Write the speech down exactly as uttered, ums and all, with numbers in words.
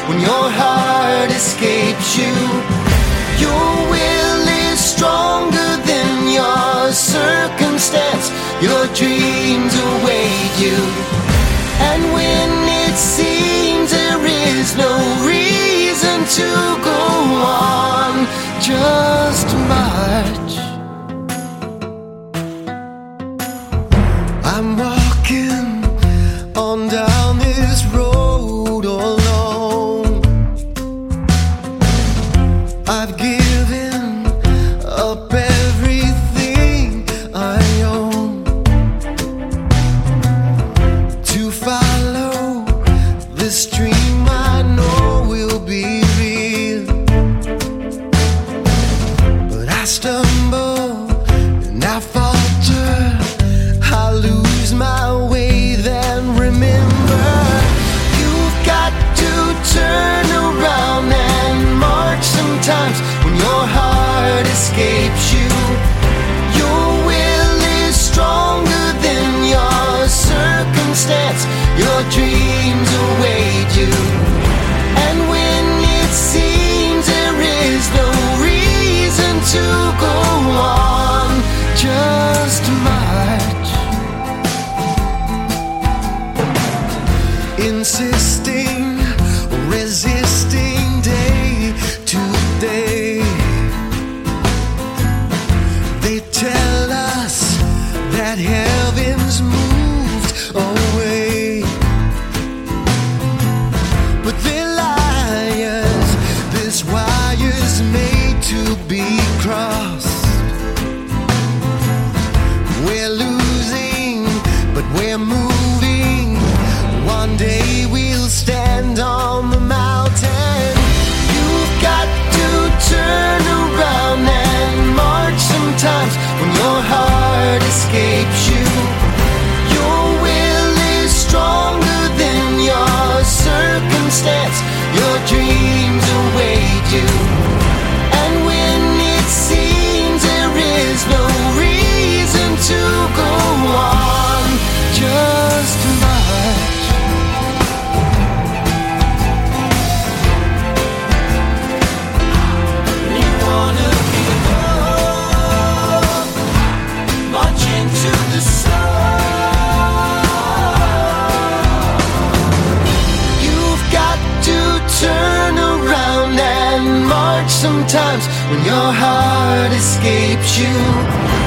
when your heart escapes you. Your will is stronger than your circumstance. Your dreams await you. And when it seems there is no reason to go on, just march. I'm walking on down this road alone. I've given up everything I own to follow this dream I know will be real. But I stumble and I falter, I lose my way. Then remember, you've got to turn around and march sometimes when your heart escapes you. Your will is stronger than your circumstance. Your dreams await you. And when it seems there is no reason to go on, just march. Insisting, resisting day to day. They tell us that heaven's moved away, but they're liars. This wire's made to be crossed. We're losing, but we're moving. One day we'll stand on the mountain. You've got to turn around and march sometimes when your heart escapes you. Your will is stronger than your circumstance. Your dreams await you. And when it seems there is no reason to go on, just march. Turn around and march sometimes when your heart escapes you.